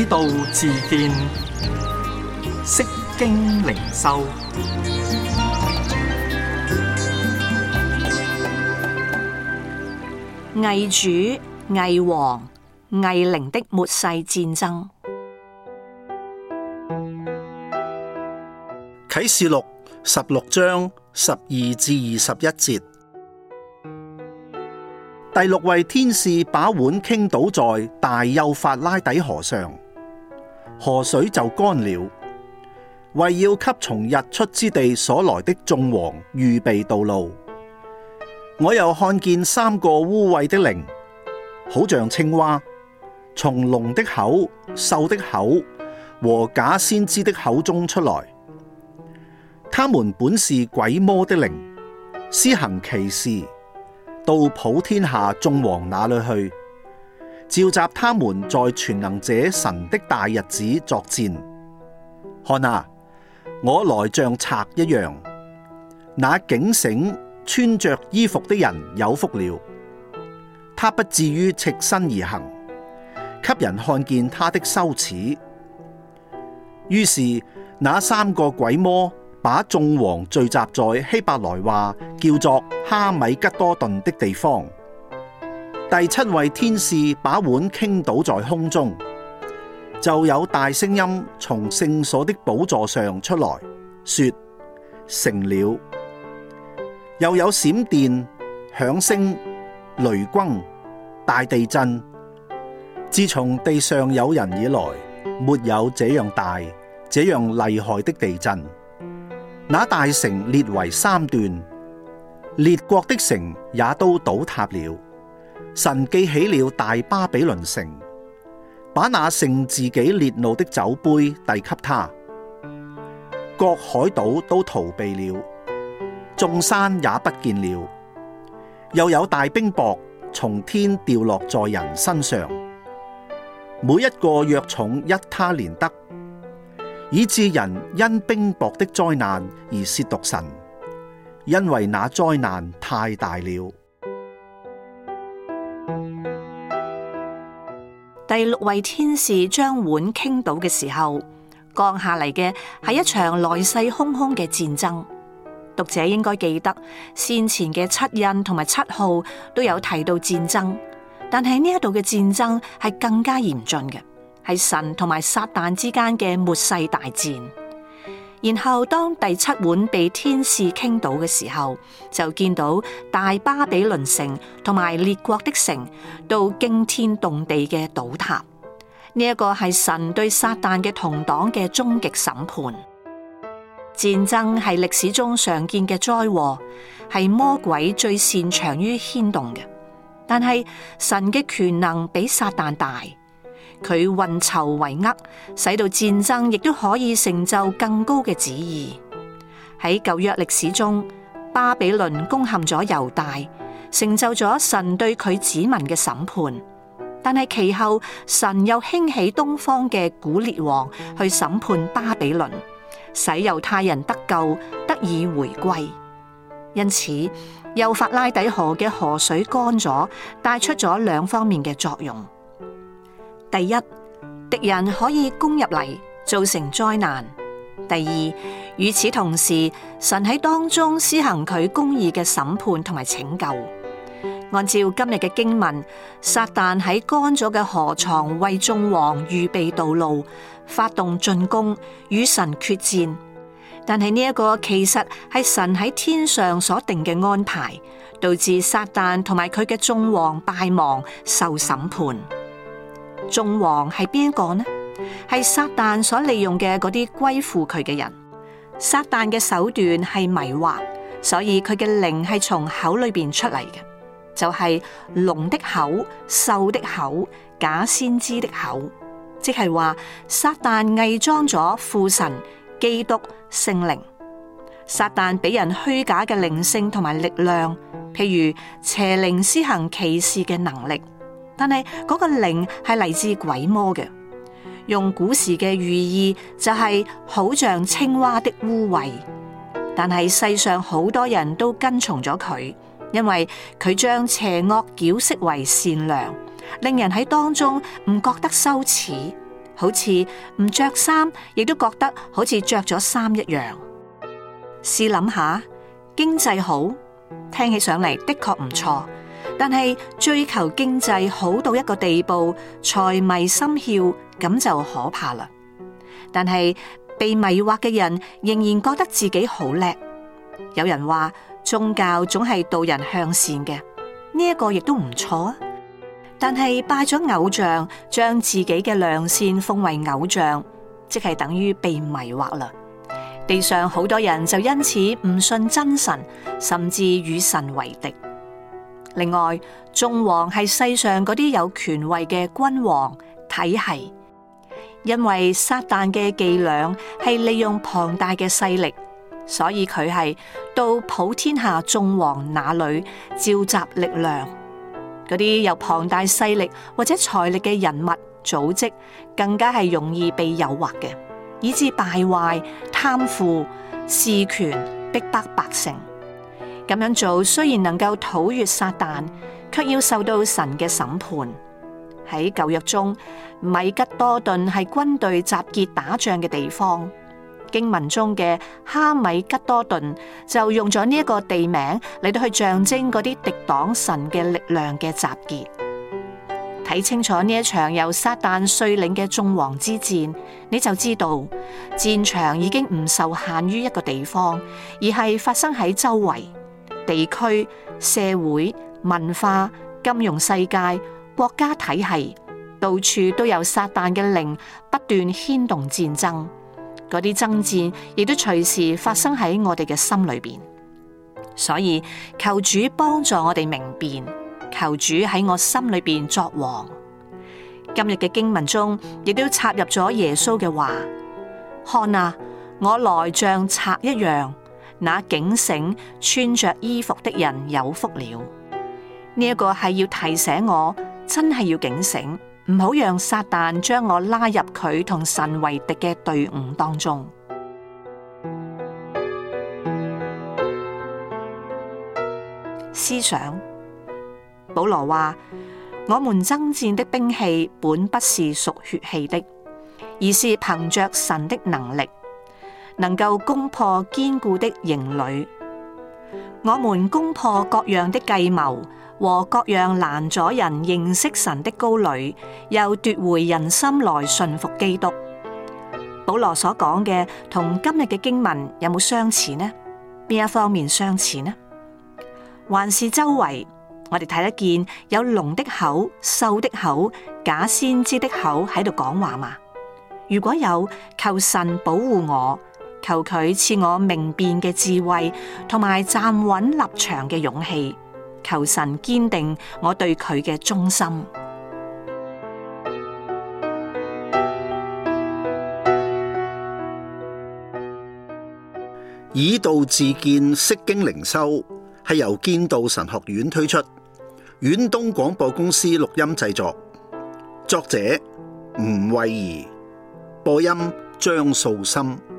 道自見，釋經靈修。 偽主、偽王、偽靈的末世戰爭。 啟示錄16章12至21節，第六位天使把碗傾倒在大幼發拉底河上，河水就乾了，為要給從日出之地所來的眾王預備道路。我又看見3個污穢的靈，好像青蛙，從龍的口、獸的口和假先知的口中出來。他們本是鬼魔的靈，施行奇事，到普天下眾王那裏去，召集他們在全能者神的大日子作戰。看啊，我來像賊一樣，那警醒穿着衣服的人有福了，他不至於赤身而行，給人看見他的羞恥。於是那3個鬼魔把眾王聚集在希伯來話叫做哈米吉多頓的地方。第7位天使把碗傾倒在空中，就有大聲音從聖所的寶座上出來，說：成了。又有閃電、響聲、雷轟、大地震。自從地上有人以來，沒有這樣大、這樣厲害的地震。那大城裂為3段，列國的城也都倒塌了。神記起了大巴比倫城，把那盛自己烈怒的酒杯遞給他。各海島都逃避了，眾山也不見了。又有大冰雹從天掉落在人身上，每一個約重1他連得，以致人因冰雹的災難而褻瀆神，因為那災難太大了。 第6位天使將碗傾倒嘅時候，降下嚟嘅係一場來勢洶洶嘅戰爭。讀者應該記得先前嘅7印同埋7號都有提到戰爭，但係呢一度嘅戰爭係更加嚴峻嘅，係神同埋撒旦之間嘅末世大戰。然後當第7碗被天使傾倒嘅時候，就見到大巴比倫城同埋列國的城都驚天動地嘅倒塌。呢一個係神對撒旦嘅同黨嘅終極審判。戰爭係歷史中常見嘅災禍，係魔鬼最擅長於牽動嘅。但係神嘅權能比撒旦大，佢運籌帷幄，使到戰爭亦都可以成就更高嘅旨意。喺舊約歷史中，巴比倫攻陷咗猶大，成就咗神對佢子民嘅審判。但係其後神又興起東方嘅古列王去審判巴比倫，使猶太人得救，得以回歸。因此幼發拉底河嘅河水乾咗，帶出咗2方面嘅作用。第一，敵人可以攻入嚟，造成災難。第二，與此同時，神喺當中施行佢公義嘅審判同埋拯救。按照今日嘅經文，撒旦喺乾咗嘅河床為眾王預備道路，發動進攻，與神決戰。但係呢一個其實係神喺天上所定嘅安排，導致撒旦同埋佢嘅眾王敗亡，受審判。眾王係邊個呢？係撒旦所利用嘅嗰啲歸附佢嘅人。撒旦嘅手段係迷惑，所以佢嘅靈係從口裏邊出嚟嘅，就係龍的口、獸的口、假先知的口，即係話撒旦偽裝咗父神、基督、聖靈。撒旦俾人虛假嘅靈性同埋力量，譬如邪靈施行奇事嘅能力，但係嗰個靈係嚟自鬼魔嘅。用古時嘅寓意就係好像青蛙的污穢，但係世上好多人都跟從咗佢，因為佢將邪惡矯飾為善良，令人喺當中唔覺得羞恥， 好似唔着衫，亦都覺得好似着咗衫一樣。試諗下，經濟好，聽起上嚟的確唔錯，但係追求經濟好到一個地步，財迷心竅，咁就可怕啦。但係被迷惑嘅人仍然覺得自己好叻。有人話宗教總係導人向善嘅，呢一個亦都唔錯啊。但係拜咗偶像，將自己嘅良善奉為偶像，即係等於被迷惑啦。地上好多人就因此唔信真神，甚至與神為敵。另外，眾王係世上嗰啲有權位嘅君王體系，因為撒旦嘅伎倆係利用龐大嘅勢力，所以佢係到普天下眾王那裏召集力量。嗰啲有龐大勢力或者財力嘅人物組織，更加係容易被誘惑嘅，以致敗壞、貪腐、事權、逼迫百姓。咁樣做雖然能夠討悅撒旦，卻要受到神嘅審判。喺舊約中，米吉多頓係軍隊集結打仗嘅地方。經文中嘅哈米吉多頓就用咗呢一個地名嚟到去象徵嗰啲敵擋神嘅力量嘅集結。睇清楚呢一場由撒旦率領嘅眾王之戰，你就知道戰場已經唔受限於一個地方，而係發生喺周圍地區、社會、文化、金融世界、國家體系，到處都有撒旦嘅靈不斷牽動戰爭。嗰啲爭戰亦都隨時發生喺我哋嘅心裏邊，所以求主幫助我哋明辨，求主喺我心裏邊作王。今日嘅經文中亦都插入咗耶穌嘅話：看啊，我來像賊一樣，那警醒穿着衣服的人有福了。呢一個係要提醒我，真係要警醒。唔好讓撒旦將我拉入佢同神為敵嘅隊伍當中。思想，保羅話：我們爭戰的兵器本不是屬血氣的，而是憑着神的能力，能夠攻破堅固的營壘。我們攻破各樣的計謀和各樣攔阻人認識神的高壘，又奪回人心來順服基督。保羅所講嘅同今日嘅經文有冇相似呢？邊一方面相似呢？還是周圍我哋睇得見有龍的口、獸的口、假先知的口喺度講話嘛？如果有，求神保護我，求佢賜我明辨嘅智慧，同埋站穩立場嘅勇氣。求神堅定我對佢嘅忠心。 以道自薦釋經靈修係由建道神學院推出，遠東廣播公司錄音製作，作者吳慧儀，播音張素心。